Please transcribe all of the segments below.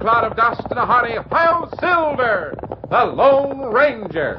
cloud of dust and a hearty "Hi-Yo Silver!" the Lone Ranger.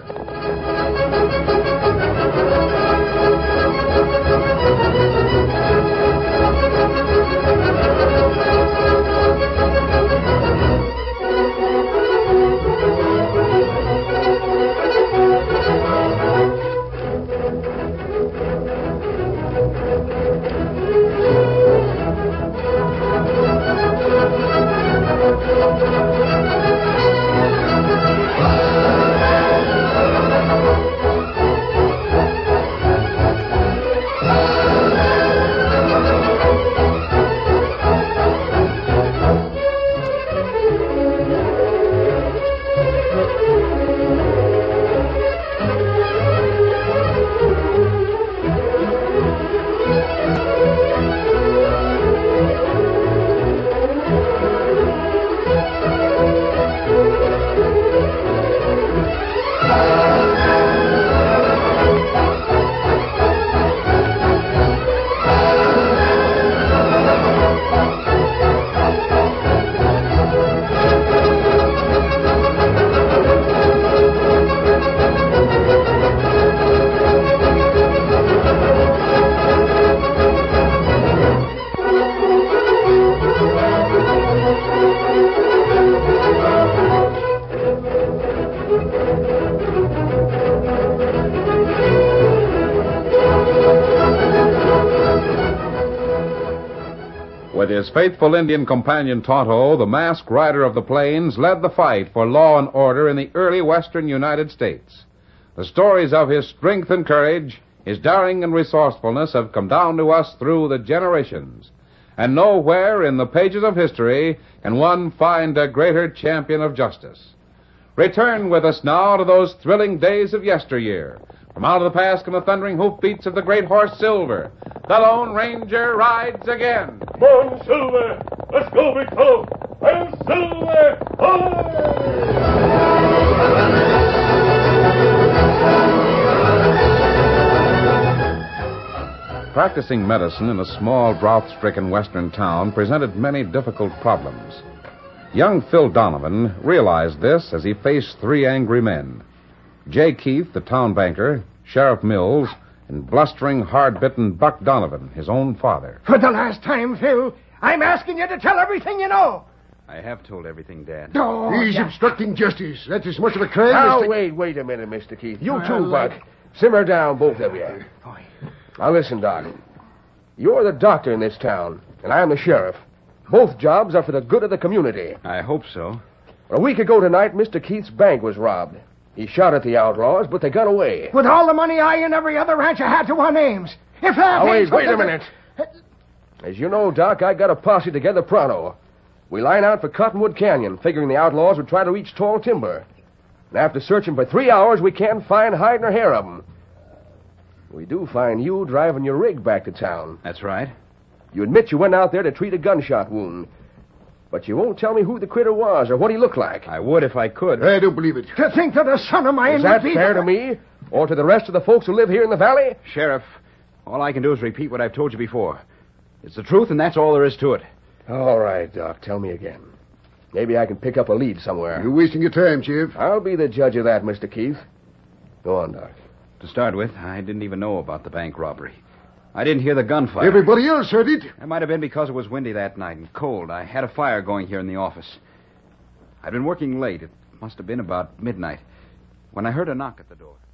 With his faithful Indian companion Tonto, the masked rider of the plains led the fight for law and order in the early western United States. The stories of his strength and courage, his daring and resourcefulness have come down to us through the generations. And nowhere in the pages of history can one find a greater champion of justice. Return with us now to those thrilling days of yesteryear. From out of the past come the thundering hoofbeats of the great horse Silver. The Lone Ranger rides again. Come on, Silver. Let's go, big fellow. And Silver! Practicing medicine in a small, drought-stricken western town presented many difficult problems. Young Phil Donovan realized this as he faced three angry men. Jay Keith, the town banker, Sheriff Mills, and blustering, hard-bitten Buck Donovan, his own father. For the last time, Phil, I'm asking you to tell everything you know. I have told everything, Dad. Oh, He's obstructing justice. That's as much of a crime Now, as... wait a minute, Mr. Keith. You too, Buck. Simmer down, both of you. Now, listen, Doc. You're the doctor in this town, and I'm the sheriff. Both jobs are for the good of the community. I hope so. A week ago tonight, Mr. Keith's bank was robbed. He shot at the outlaws, but they got away. With all the money I and every other rancher had to our names. If that Now, ain't wait a something- minute. As you know, Doc, I got a posse together pronto. We line out for Cottonwood Canyon, figuring the outlaws would try to reach tall timber. And after searching for 3 hours, we can't find hide nor hair of them. We do find you driving your rig back to town. That's right. You admit you went out there to treat a gunshot wound. But you won't tell me who the critter was or what he looked like. I would if I could. I don't believe it. To think that a son of mine Is that would be... fair to me? Or to the rest of the folks who live here in the valley? Sheriff, all I can do is repeat what I've told you before. It's the truth, and that's all there is to it. All right, Doc. Tell me again. Maybe I can pick up a lead somewhere. You're wasting your time, Chief. I'll be the judge of that, Mr. Keith. Go on, Doc. To start with, I didn't even know about the bank robbery. I didn't hear the gunfire. Everybody else heard it. It might have been because it was windy that night and cold. I had a fire going here in the office. I'd been working late. It must have been about midnight when I heard a knock at the door.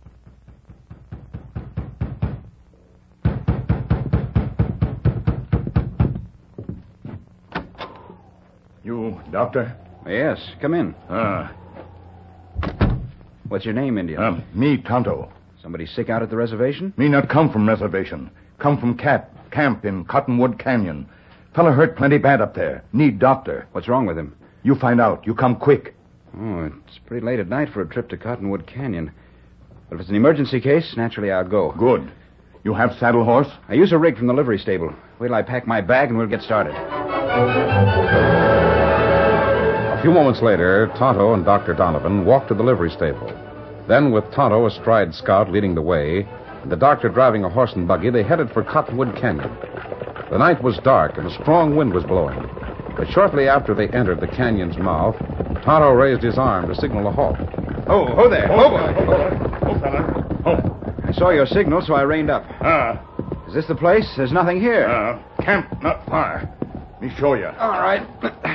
You, doctor? Yes, come in. Ah, What's your name, Indian? me, Tonto. Somebody sick out at the reservation? Me not come from reservation. Come from camp in Cottonwood Canyon. Fella hurt plenty bad up there. Need doctor. What's wrong with him? You find out. You come quick. Oh, it's pretty late at night for a trip to Cottonwood Canyon. But if it's an emergency case, naturally I'll go. Good. You have saddle horse? I use a rig from the livery stable. Wait till I pack my bag and we'll get started. A few moments later, Tonto and Dr. Donovan walked to the livery stable. Then, with Tonto astride Scout leading the way, and the doctor driving a horse and buggy, they headed for Cottonwood Canyon. The night was dark and a strong wind was blowing. But shortly after they entered the canyon's mouth, Tonto raised his arm to signal a halt. Oh there. Oh, fella. I saw your signal, so I reined up. Is this the place? There's nothing here. Camp not far. Let me show you. All right.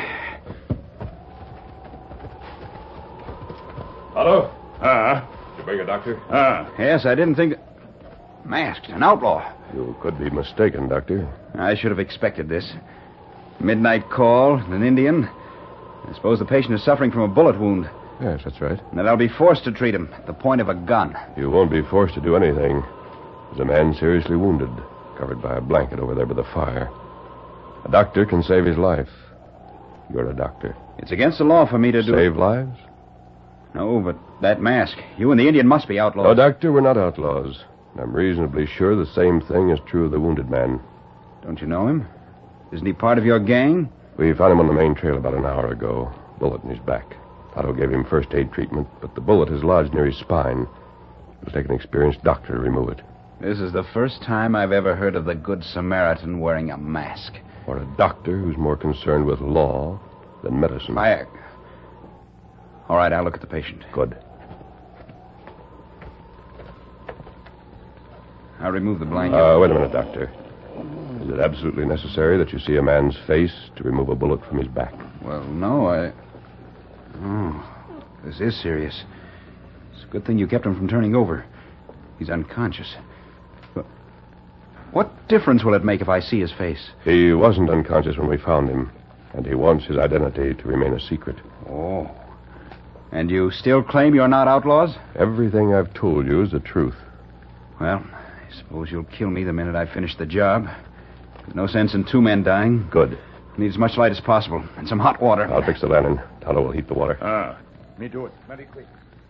Hello? Did you bring a doctor? Yes, I didn't think... Masked, an outlaw. You could be mistaken, Doctor. I should have expected this. Midnight call, an Indian. I suppose the patient is suffering from a bullet wound. Yes, that's right. And that I'll be forced to treat him at the point of a gun. You won't be forced to do anything. There's a man seriously wounded, covered by a blanket over there by the fire. A doctor can save his life. You're a doctor. It's against the law for me to do... Save lives? No, but that mask. You and the Indian must be outlaws. No, Doctor, we're not outlaws. I'm reasonably sure the same thing is true of the wounded man. Don't you know him? Isn't he part of your gang? We found him on the main trail about an hour ago. Bullet in his back. Otto gave him first aid treatment, but the bullet is lodged near his spine. It'll take an experienced doctor to remove it. This is the first time I've ever heard of the Good Samaritan wearing a mask. Or a doctor who's more concerned with law than medicine. All right, I'll look at the patient. Good. I'll remove the blanket. Wait a minute, Doctor. Is it absolutely necessary that you see a man's face to remove a bullet from his back? Well, no, this is serious. It's a good thing you kept him from turning over. He's unconscious. But what difference will it make if I see his face? He wasn't unconscious when we found him, and he wants his identity to remain a secret. Oh. And you still claim you're not outlaws? Everything I've told you is the truth. Well, I suppose you'll kill me the minute I finish the job. There's no sense in two men dying. Good. Need as much light as possible, and some hot water. I'll fix the lantern. Tonto will heat the water. Me do it. Mighty quick.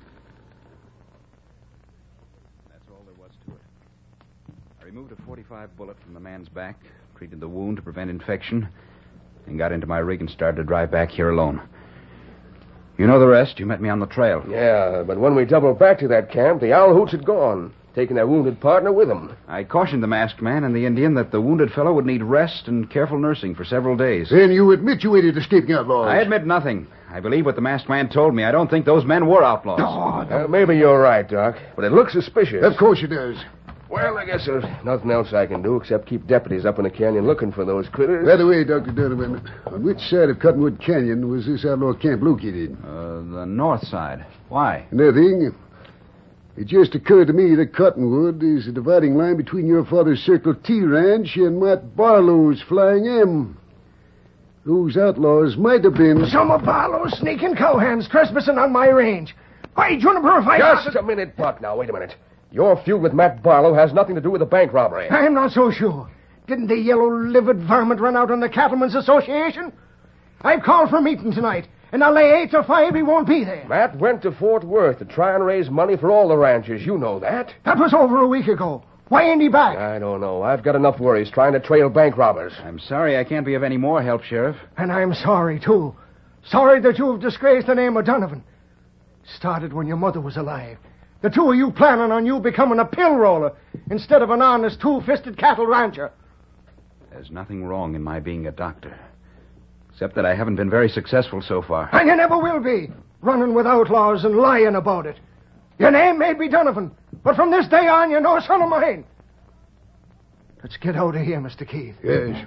That's all there was to it. I removed a .45 bullet from the man's back, treated the wound to prevent infection, and got into my rig and started to drive back here alone. You know the rest. You met me on the trail. Yeah, but when we doubled back to that camp, the owl hoots had gone, taking their wounded partner with them. I cautioned the masked man and the Indian that the wounded fellow would need rest and careful nursing for several days. Then you admit you aided escaping outlaws. I admit nothing. I believe what the masked man told me. I don't think those men were outlaws. Maybe you're right, Doc, but it looks suspicious. Of course it does. Well, I guess there's nothing else I can do except keep deputies up in the canyon looking for those critters. By the way, Dr. Donovan, on which side of Cottonwood Canyon was this outlaw camp located? The north side. Why? Nothing. It just occurred to me that Cottonwood is a dividing line between your father's Circle T ranch and Matt Barlow's Flying M. Those outlaws might have been... Some of Barlow's sneaking cowhands trespassing on my range. Why, Juniper, if I... Just a minute, Buck, now. Wait a minute. Your feud with Matt Barlow has nothing to do with the bank robbery. I'm not so sure. Didn't the yellow-livered varmint run out on the Cattlemen's Association? I've called for a meeting tonight, and I'll lay 8 to 5 he won't be there. Matt went to Fort Worth to try and raise money for all the ranchers. You know that. That was over a week ago. Why ain't he back? I don't know. I've got enough worries trying to trail bank robbers. I'm sorry I can't be of any more help, Sheriff. And I'm sorry, too. Sorry that you have disgraced the name of Donovan. Started when your mother was alive. The two of you planning on you becoming a pill roller instead of an honest two-fisted cattle rancher. There's nothing wrong in my being a doctor. Except that I haven't been very successful so far. And you never will be, running with outlaws and lying about it. Your name may be Donovan, but from this day on, you're no son of mine. Let's get out of here, Mr. Keith. Yes.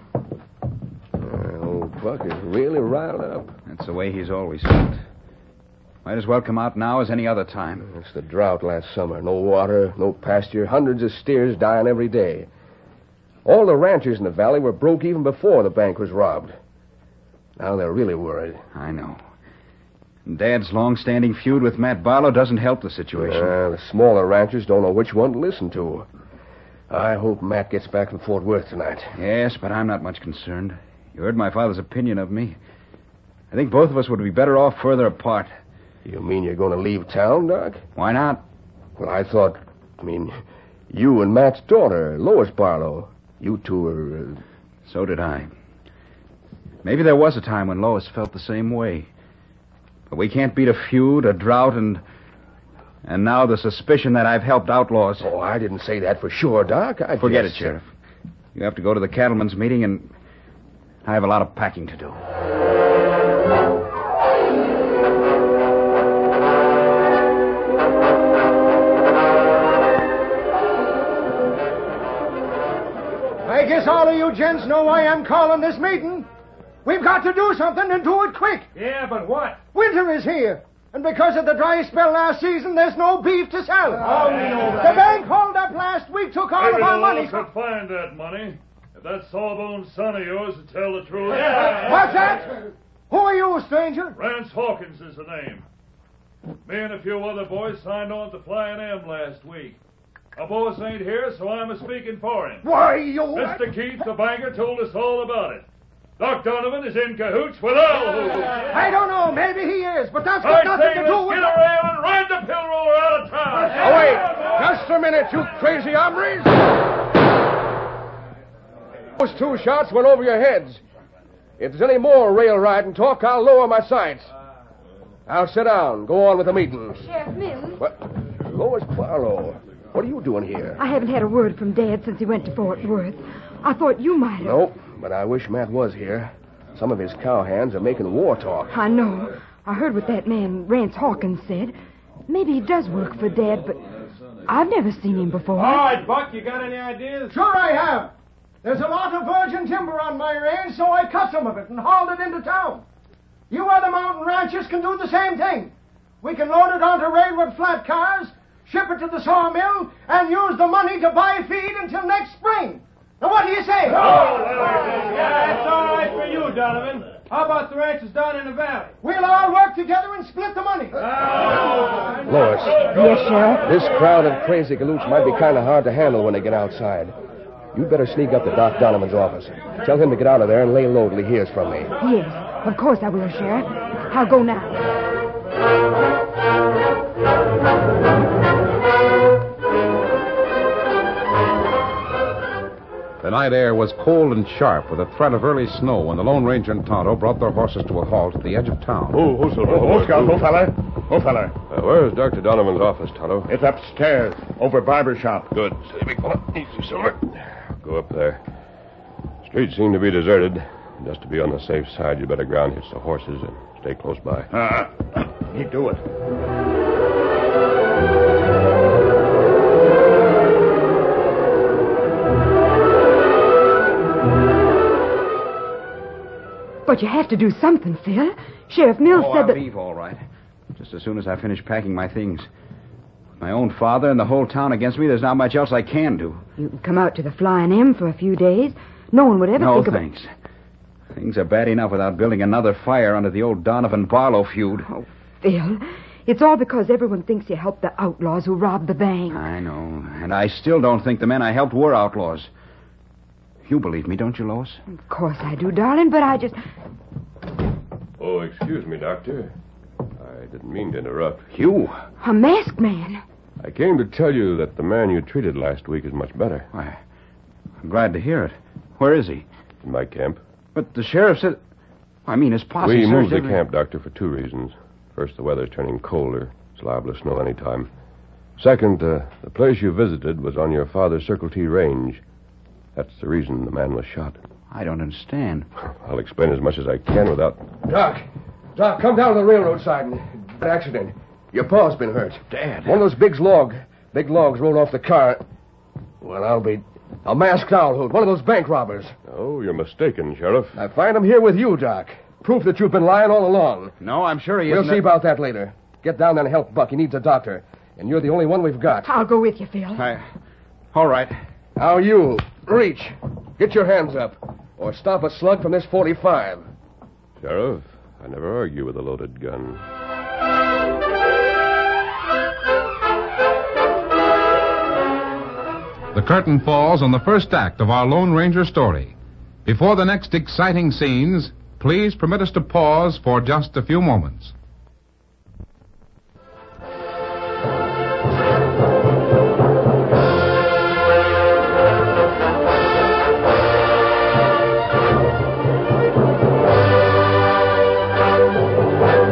Old Buck is really riled up. That's the way he's always felt. Might as well come out now as any other time. It's the drought last summer. No water, no pasture, hundreds of steers dying every day. All the ranchers in the valley were broke even before the bank was robbed. Now they're really worried. I know. And Dad's long-standing feud with Matt Barlow doesn't help the situation. The smaller ranchers don't know which one to listen to. I hope Matt gets back from Fort Worth tonight. Yes, but I'm not much concerned. You heard my father's opinion of me. I think both of us would be better off further apart. You mean you're going to leave town, Doc? Why not? Well, you and Matt's daughter, Lois Barlow, you two are... So did I. Maybe there was a time when Lois felt the same way. But we can't beat a feud, a drought, and now the suspicion that I've helped outlaws. Oh, I didn't say that for sure, Doc. Forget it, Sheriff. You have to go to the cattlemen's meeting, and I have a lot of packing to do. I guess all of you gents know why I'm calling this meeting. We've got to do something and do it quick. Yeah, but what? Winter is here. And because of the dry spell last season, there's no beef to sell. Oh, we know that. The bank hold up last week, took all of our money. Maybe the law could find that money. If that sawbone son of yours to tell the truth. What's that? Who are you, stranger? Rance Hawkins is the name. Me and a few other boys signed on to Flying M last week. Our boss ain't here, so I'm a-speaking for him. Why, you... Mr. Keith, the banker, told us all about it. Doc Donovan is in cahoots with all who... I don't know. Maybe he is, but that's got nothing to do with... Get a rail and ride the pill roller out of town. Oh, wait. Just a minute, you crazy hombres. Those 2 shots went over your heads. If there's any more rail riding talk, I'll lower my sights. Now sit down. Go on with the meeting. Sheriff Mills? What? Lois Barlow. What are you doing here? I haven't had a word from Dad since he went to Fort Worth. I thought you might have. Nope, but I wish Matt was here. Some of his cowhands are making war talk. I know. I heard what that man, Rance Hawkins, said. Maybe he does work for Dad, but I've never seen him before. All right, Buck, you got any ideas? Sure I have. There's a lot of virgin timber on my range, so I cut some of it and hauled it into town. You other mountain ranchers can do the same thing. We can load it onto railroad flat cars, ship it to the sawmill, and use the money to buy feed until next spring. Now, what do you say? Yeah, that's all right for you, Donovan. How about the ranches down in the valley? We'll all work together and split the money. Lois. Yes, Sheriff? This crowd of crazy galoots might be kind of hard to handle when they get outside. You'd better sneak up to Doc Donovan's office. Tell him to get out of there and lay low till he hears from me. Yes, of course I will, Sheriff. I'll go now. The night air was cold and sharp with a threat of early snow when the Lone Ranger and Tonto brought their horses to a halt at the edge of town. Fella. Where's Dr. Donovan's office, Tonto? It's upstairs, over barber shop. Good. Steady, big fella. Easy, Silver. Go up there. Streets seem to be deserted. Just to be on the safe side, you better ground hitch the horses and stay close by. He do it. But you have to do something, Phil. Sheriff Mills said I'll that... leave, all right. Just as soon as I finish packing my things. With my own father and the whole town against me, there's not much else I can do. You can come out to the Flying M for a few days. No one would ever No, think of... thanks. Things are bad enough without building another fire under the old Donovan-Barlow feud. Oh, Phil, it's all because everyone thinks you helped the outlaws who robbed the bank. I know. And I still don't think the men I helped were outlaws. You believe me, don't you, Lois? Of course I do, darling, but I just... Oh, excuse me, Doctor. I didn't mean to interrupt. You? A masked man. I came to tell you that the man you treated last week is much better. Why, I'm glad to hear it. Where is he? In my camp. But the sheriff said... I mean, his posse We moved searched the camp, Doctor, for 2 reasons. First, the weather's turning colder. It's liable to snow any time. Second, the place you visited was on your father's Circle T range. That's the reason the man was shot. I don't understand. I'll explain as much as I can without... Doc, come down to the railroad side. An accident. Your paw's been hurt. Dad. One of those big logs rolled off the car. Well, I'll be a masked owl hoot, one of those bank robbers. Oh, you're mistaken, Sheriff. I find him here with you, Doc. Proof that you've been lying all along. No, I'm sure he We'll isn't. see about that later. Get down there and help Buck. He needs a doctor. And you're the only one we've got. I'll go with you, Phil. All right. Now you, reach. Get your hands up. Or stop a slug from this 45. Sheriff, I never argue with a loaded gun. The curtain falls on the first act of our Lone Ranger story. Before the next exciting scenes, please permit us to pause for just a few moments.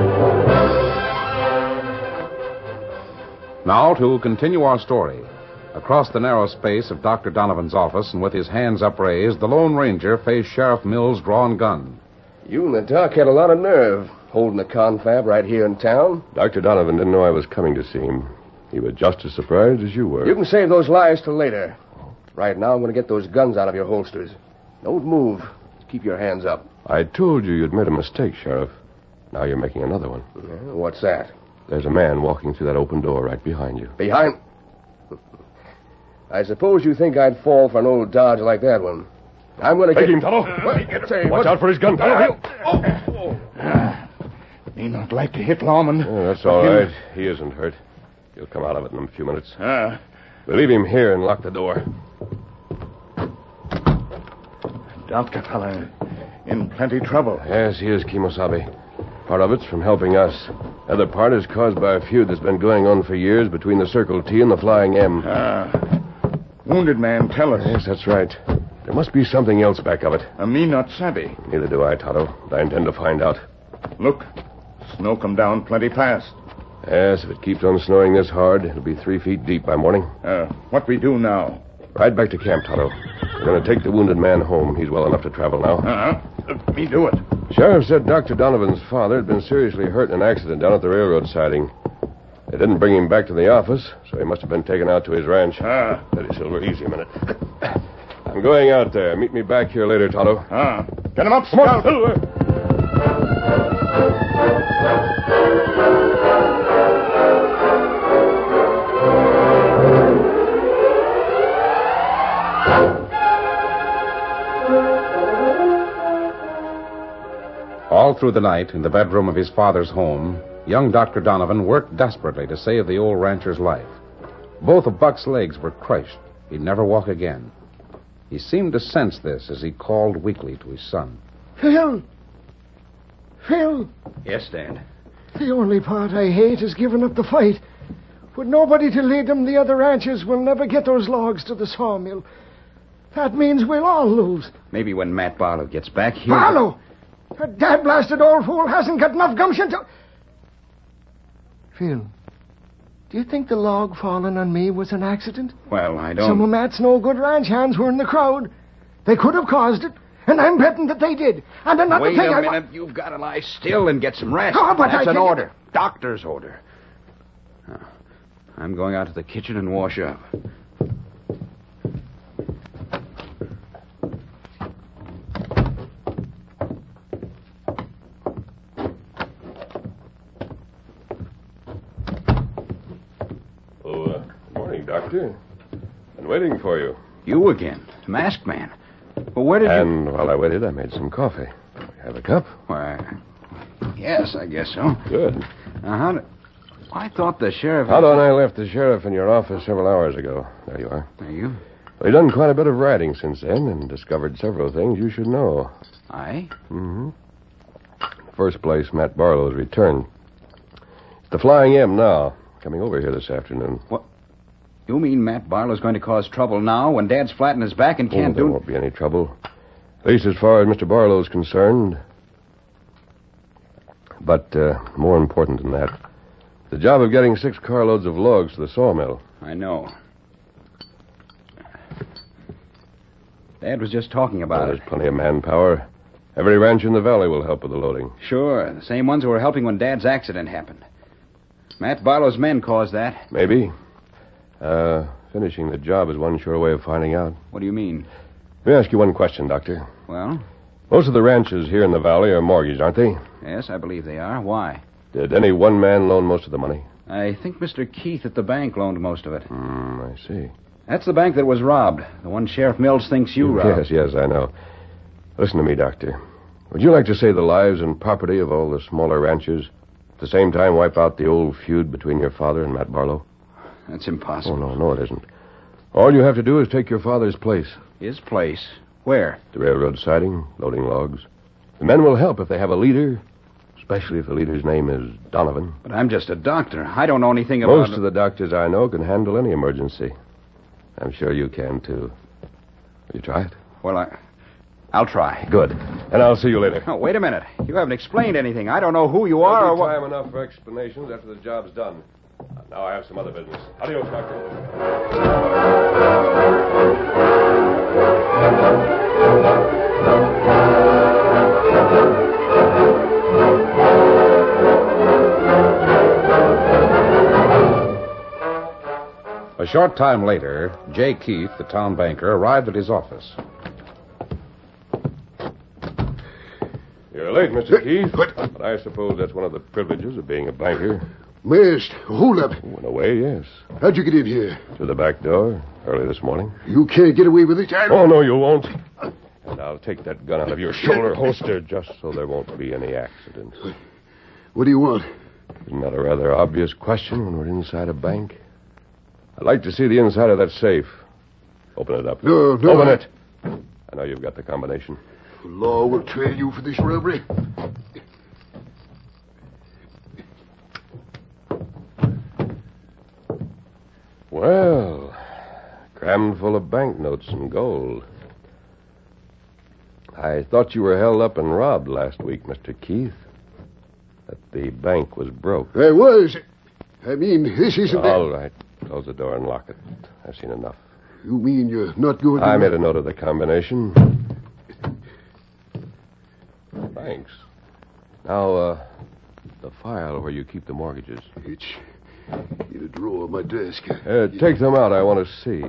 Now, to continue our story. Across the narrow space of Dr. Donovan's office and with his hands upraised, the Lone Ranger faced Sheriff Mills' drawn gun. You and the doc had a lot of nerve holding a confab right here in town. Dr. Donovan didn't know I was coming to see him. He was just as surprised as you were. You can save those lies till later. Right now, I'm going to get those guns out of your holsters. Don't move. Keep your hands up. I told you you'd made a mistake, Sheriff. Now you're making another one. What's that? There's a man walking through that open door right behind you. Behind? I suppose you think I'd fall for an old dodge like that one. I'm going to Take get... him, Tonto. Watch out for his gun, Tonto. Me not like to hit lawman. That's all right. He isn't hurt. He'll come out of it in a few minutes. We'll leave him here and lock the door. Doctor fella in plenty trouble. Yes, he is, Kimosabe. Part of it's from helping us. The other part is caused by a feud that's been going on for years between the Circle T and the Flying M. Wounded man, tell us. Yes, that's right. There must be something else back of it. Me not savvy. Neither do I, Tonto. I intend to find out. Look, snow come down plenty fast. Yes, if it keeps on snowing this hard, it'll be 3 feet deep by morning. What we do now? Ride back to camp, Tonto. We're going to take the wounded man home. He's well enough to travel now. Me do it. Sheriff said Dr. Donovan's father had been seriously hurt in an accident down at the railroad siding. They didn't bring him back to the office, so he must have been taken out to his ranch. Steady, Silver. Easy a minute. I'm going out there. Meet me back here later, Tonto. Get him up, Scout. Come on, Silver. All through the night, in the bedroom of his father's home, young Dr. Donovan worked desperately to save the old rancher's life. Both of Buck's legs were crushed. He'd never walk again. He seemed to sense this as he called weakly to his son. Phil! Phil! Yes, Dad. The only part I hate is giving up the fight. With nobody to lead them, the other ranchers will never get those logs to the sawmill. That means we'll all lose. Maybe when Matt Barlow gets back, he'll... Barlow! That dad-blasted old fool hasn't got enough gumption to... Phil, do you think the log falling on me was an accident? Well, I don't... Some of Matt's no-good ranch hands were in the crowd. They could have caused it, and I'm betting that they did. And another Wait thing a minute. You've got to lie still and get some rest. Oh, but That's I an can't- order. Doctor's order. I'm going out to the kitchen and wash up. Doctor. Been waiting for you. You again? Masked man. Well, where did And while I waited, I made some coffee. Have a cup? Why, yes, I guess so. Good. I thought the sheriff... Tonto and I left the sheriff in your office several hours ago. There you are. Are you? We've done quite a bit of writing since then and discovered several things you should know. Aye? Mm-hmm. In the first place, Matt Barlow's returned. It's the Flying M now, coming over here this afternoon. What? You mean Matt Barlow's going to cause trouble now when Dad's flat on his back and can't There won't be any trouble. At least as far as Mr. Barlow's concerned. But more important than that, the job of getting 6 carloads of logs to the sawmill. I know. Dad was just talking about There's plenty of manpower. Every ranch in the valley will help with the loading. Sure, the same ones who were helping when Dad's accident happened. Matt Barlow's men caused that. Maybe. Finishing the job is one sure way of finding out. What do you mean? Let me ask you one question, Doctor. Well? Most of the ranches here in the valley are mortgaged, aren't they? Yes, I believe they are. Why? Did any one man loan most of the money? I think Mr. Keith at the bank loaned most of it. I see. That's the bank that was robbed. The one Sheriff Mills thinks you robbed. Yes, I know. Listen to me, Doctor. Would you like to save the lives and property of all the smaller ranchers, at the same time wipe out the old feud between your father and Matt Barlow? That's impossible. Oh, no, it isn't. All you have to do is take your father's place. His place? Where? The railroad siding, loading logs. The men will help if they have a leader, especially if the leader's name is Donovan. But I'm just a doctor. I don't know anything about... Most of the doctors I know can handle any emergency. I'm sure you can, too. Will you try it? Well, I'll try. Good. And I'll see you later. Oh, wait a minute. You haven't explained anything. I don't know who you are or what... Time enough for explanations after the job's done. Now I have some other business. Adios, Doctor. short time later, Jay Keith, the town banker, arrived at his office. You're late, Mr. Keith. But I suppose that's one of the privileges of being a banker. Masked, hold up. In a way, yes. How'd you get in here? To the back door, early this morning. You can't get away with it. Oh, no, you won't. And I'll take that gun out of your shoulder holster just so there won't be any accident. What do you want? Isn't that a rather obvious question when we're inside a bank? I'd like to see the inside of that safe. Open it up. No. Open it. I know you've got the combination. The law will trail you for this robbery. Well, crammed full of banknotes and gold. I thought you were held up and robbed last week, Mr. Keith. That the bank was broke. I was. I mean, this isn't... All right. Close the door and lock it. I've seen enough. You mean you're not going to... I made a note of the combination. Thanks. Now, the file where you keep the mortgages. It's in a drawer of my desk. Take them out. I want to see.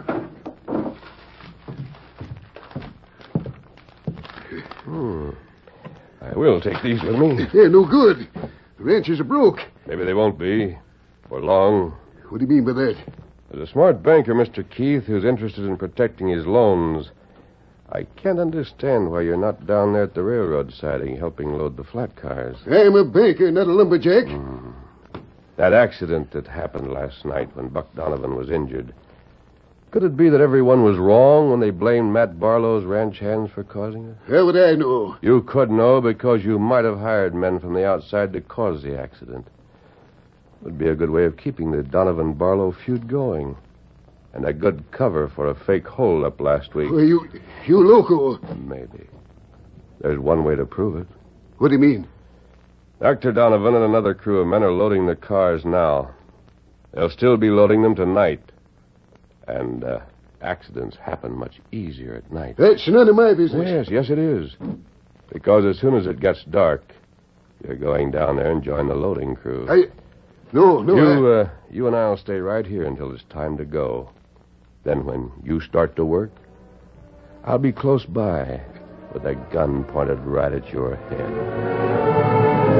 I will take these with me. They're no good. The ranches are broke. Maybe they won't be. For long. What do you mean by that? There's a smart banker, Mr. Keith, who's interested in protecting his loans. I can't understand why you're not down there at the railroad siding helping load the flat cars. I'm a banker, not a lumberjack. That accident that happened last night when Buck Donovan was injured. Could it be that everyone was wrong when they blamed Matt Barlow's ranch hands for causing it? How would I know? You could know because you might have hired men from the outside to cause the accident. It would be a good way of keeping the Donovan-Barlow feud going. And a good cover for a fake hold-up last week. Well, you loco. Maybe. There's one way to prove it. What do you mean? Dr. Donovan and another crew of men are loading the cars now. They'll still be loading them tonight. And accidents happen much easier at night. That's none of my business. Yes, it is. Because as soon as it gets dark, you're going down there and join the loading crew. No. You and I'll stay right here until it's time to go. Then when you start to work, I'll be close by with a gun pointed right at your head.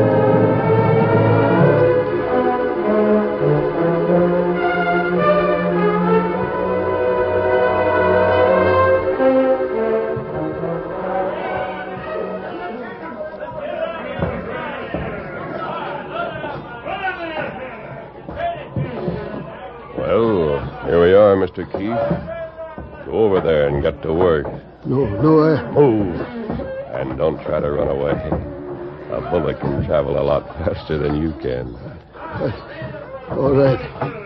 Here we are, Mr. Keith. Go over there and get to work. No, Move. And don't try to run away. A bullet can travel a lot faster than you can. All right.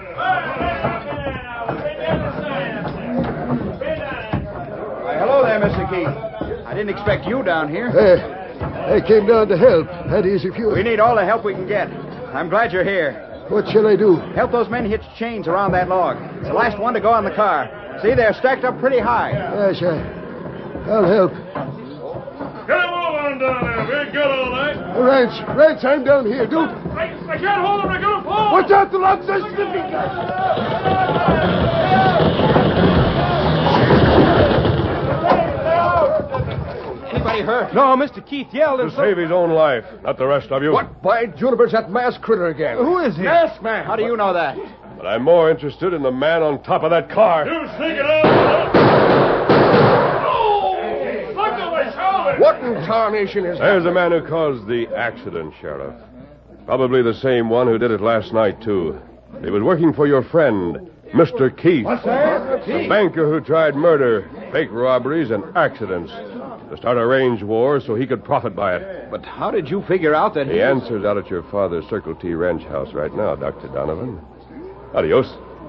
Why, hello there, Mr. Keith. I didn't expect you down here. I came down to help. That is, if you... We need all the help we can get. I'm glad you're here. What shall I do? Help those men hitch chains around that log. It's the last one to go on the car. See, they're stacked up pretty high. Yes, I'll help. Get him on down there. We ain't got all night. Rance, I'm down here. Don't... I can't hold him. I got him fall. Watch out, the log says... Anybody hurt? No, Mr. Keith yelled To save his own life, not the rest of you. What by Juniper's that masked critter again? Who is he? Masked man. How do you know that? But I'm more interested in the man on top of that car. You sneak it out. Oh! Look at my shoulder. What in tarnation is that? There's the man who caused the accident, Sheriff. Probably the same one who did it last night, too. He was working for your friend, Mr. Keith. What's that? The banker who tried murder, fake robberies, and accidents to start a range war so he could profit by it. But how did you figure out that The answer's out at your father's Circle T ranch house right now, Dr. Donovan. Adios.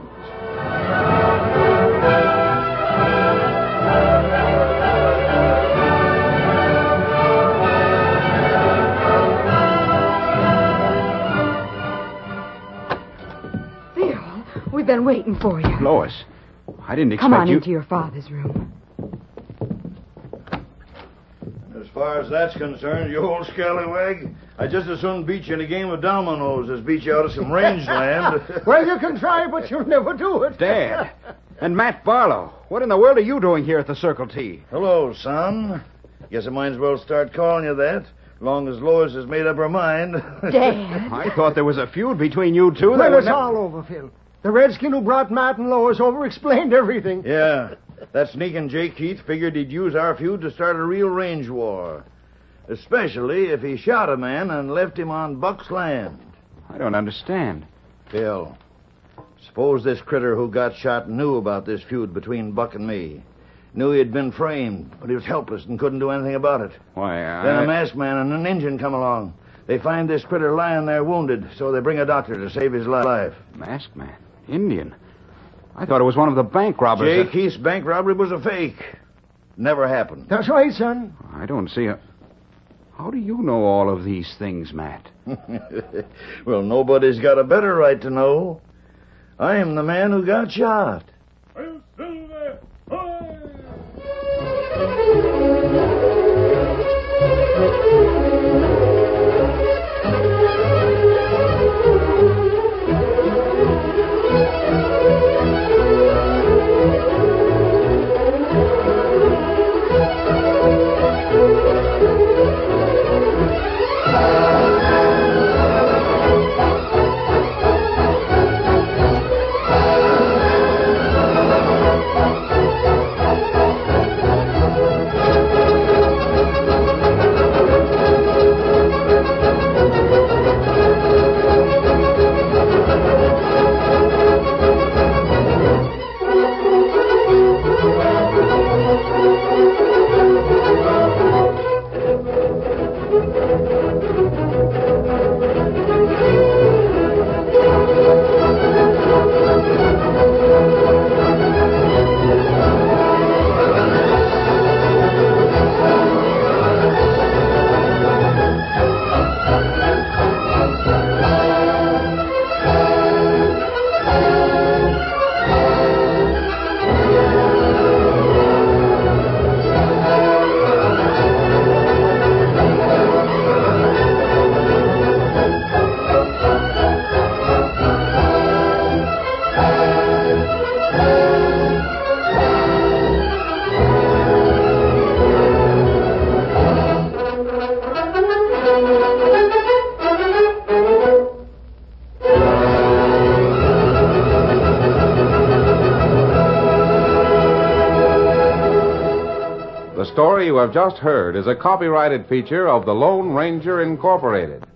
Phil, we've been waiting for you. Lois, I didn't expect Come on you... into your father's room. As far as that's concerned, you old scallywag, I'd just as soon beat you in a game of dominoes as beat you out of some rangeland. Well, you can try, but you'll never do it. Dad. And Matt Barlow. What in the world are you doing here at the Circle T? Hello, son. Guess I might as well start calling you that. Long as Lois has made up her mind. Dad. I thought there was a feud between you two. Well, it's all over, Phil. The redskin who brought Matt and Lois over explained everything. Yeah. That sneaking Jake Keith figured he'd use our feud to start a real range war. Especially if he shot a man and left him on Buck's land. I don't understand. Phil, suppose this critter who got shot knew about this feud between Buck and me. Knew he had been framed, but he was helpless and couldn't do anything about it. Why, Then a masked man and an Injun come along. They find this critter lying there wounded, so they bring a doctor to save his life. Masked man? Indian? I thought it was one of the bank robbers. Jake Keith's bank robbery was a fake. Never happened. That's right, son. I don't see a... How do you know all of these things, Matt? Well, nobody's got a better right to know. I am the man who got shot. The story you have just heard is a copyrighted feature of the Lone Ranger Incorporated.